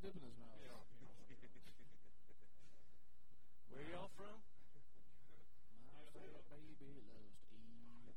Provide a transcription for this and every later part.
dip in his mouth. Yeah. Where are y'all from? My fat baby loves to eat.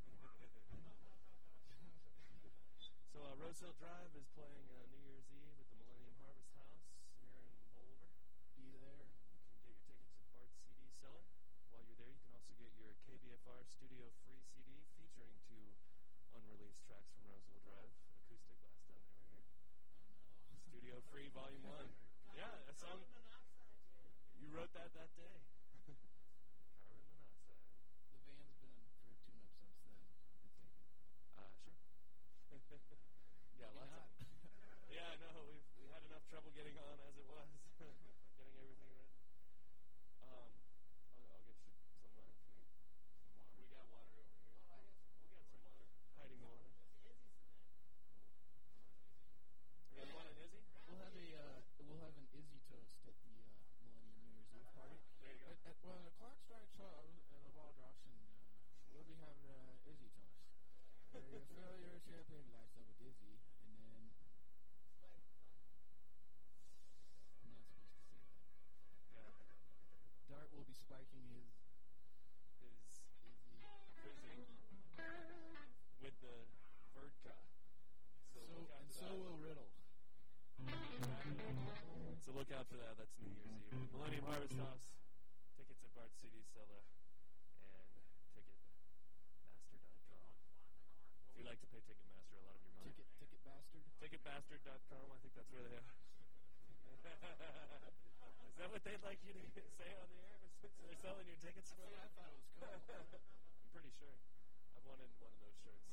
So Rose Hill Drive is playing New Year's Eve at the Millennium Harvest House here in Boulder. Be there. You can get your tickets at Bart's CD Cellar. While you're there, you can also get your KBFR Studio Free CD featuring 2 unreleased tracks from Rose Hill Drive. Acoustic blast down there right here. Studio Free Volume 1. Yeah, that song. You wrote that day. Carbon monoxide. The van's been for a tune-up since then. Sure. Yeah, lots of them. Yeah, I know. We had enough trouble getting on as it was. Getting everything ready. I'll get you some water. We got water over here. We got some water. Hiding water. You guys want an Izzy? We'll have an Izzy toast at the Millennium New Year's Eve party. There you go. When the clock strikes 12 and the ball drops, and we'll be having Izzy toast. Where you fill your champagne glass up with Izzy, and then I'm not supposed to say that. Yeah. Dart will be spiking his His Izzy. fizzy with the vodka. So will Riddle. So look out for that. That's New Year's Eve. Millennium Harvest House. Tickets at Bart's CD Cellar and Ticketmaster.com. If you like to pay Ticketmaster a lot of your money. Ticket bastard. Ticketbastard.com. I think that's where they are. Is that what they'd like you to say on the air? So they're selling your tickets for See, you? I thought it was cool. I'm pretty sure. I've wanted one of those shirts.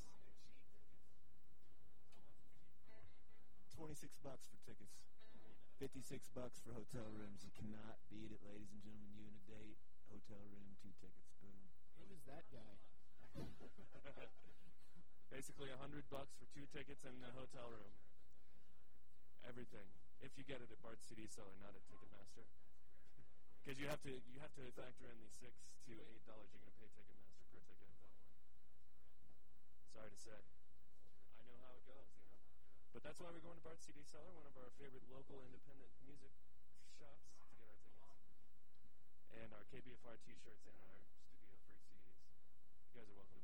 $26 for tickets. $56 for hotel rooms. You cannot beat it, ladies and gentlemen. You and a date, hotel room, 2 tickets. Boom. Who is that guy? Basically $100 for 2 tickets and a hotel room. Everything. If you get it at Bart's CD Cellar, not at Ticketmaster. Because you have to factor in the $6 to $8 you're going to pay Ticketmaster per ticket. Sorry to say. I know how it goes, you know. But that's why we're going to Bart's CD Cellar, one of our favorite local independent music shops, to get our tickets. And our KBFR t-shirts and our studio free CDs. You guys are welcome.